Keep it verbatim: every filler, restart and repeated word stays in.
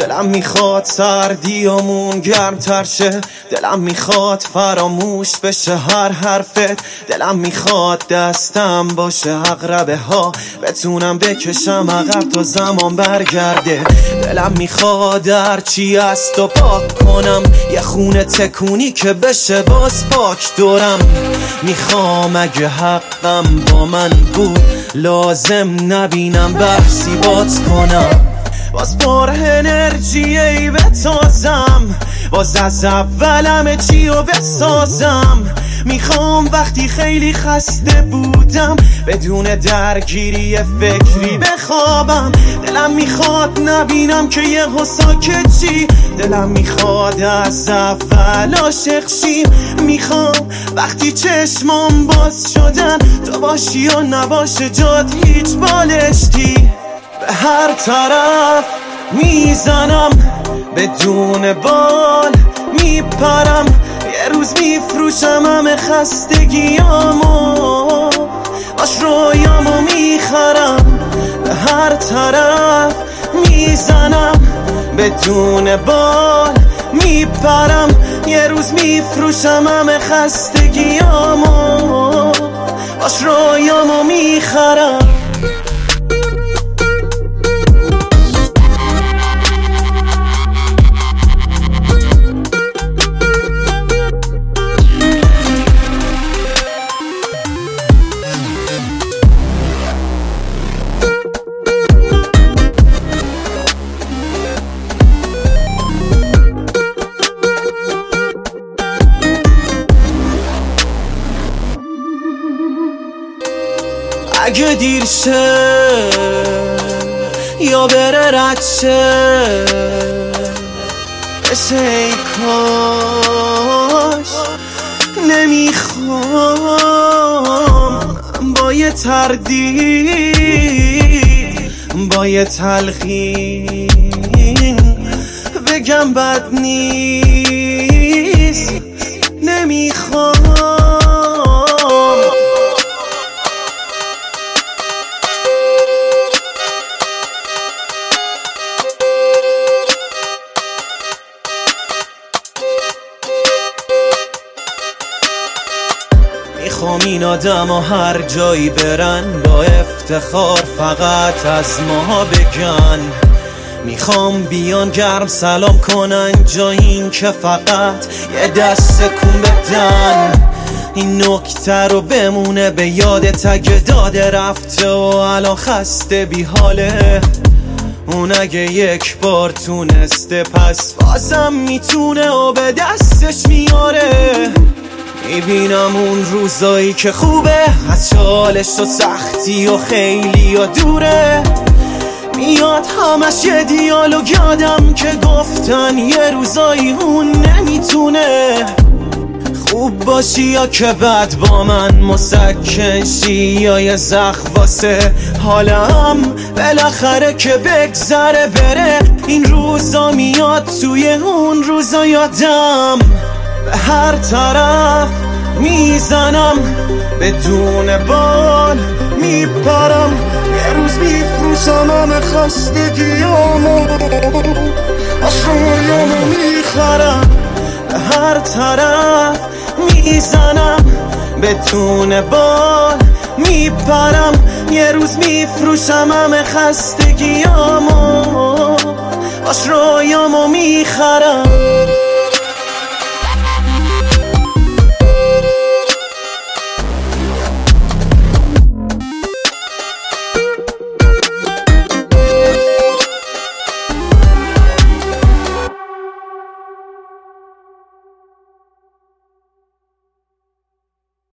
دلم میخواد سردیامون گرمتر شه، دلم میخواد فراموش بشه هر حرفت، دلم میخواد دستم باشه عقربه ها بتونم بکشم عقب تا زمان برگرده، دلم میخواد هرچی از تو پاک کنم، یه خونه تکونی که بشه باز پاک دورم، میخوام اگه حقم با من بود لازم نبینم بحثی بات کنم، باز پر انرژی ای بتازم، باز از اولم چیو بسازم، میخوام وقتی خیلی خسته بودم بدون درگیری فکری بخوابم، دلم میخواد نبینم که یه ساکت چی، دلم میخواد از اول عاشق شیم، میخوام وقتی چشمام باز شدن تو باشی و نباشه جات هیچ بالشتی، به هر طرف میزنم بدون بال میپرم، یه روز میفروشم همه خستگیامو باش رویامو میخرم، به هر طرف میزنم بدون بال میپرم، یه روز میفروشم همه خستگیامو باش رویامو میخرم. اگه دیر شه یا بره رد شه بشه ای کاش، نمیخوام با یه تردید با یه تلقین بگم بد نیست، نمیخوام میخوام این آدم ها هر جایی برن با افتخار فقط از ما بگن، میخوام بیان گرم سلام کنن جای این که فقط یه دست کن بدن، این نکته رو بمونه به یادت اگه داده رفته و الان خسته بی حاله، اون اگه یک بار تونسته پس بازم میتونه و به دستش میاره، میبینم اون روزایی که خوبه از چالش و سختی و خیلی و دوره، میاد همش یه دیالوگ یادم که گفتن یه روزایی اون نمیتونه خوب باشی یا که بعد با من مسکن شی، یا یه زخم واسه حالم بالاخره که بگذره بره، این روزا میاد توی اون روزا یادم، به هر طرف میزنم بدون بال میپرم، یه روز میفروشم همه خستگیامو آشویامو میخرم، به هر طرف میزنم بدون بال میپرم، یه روز میفروشم همه خستگیامو آش رویامو میخرم.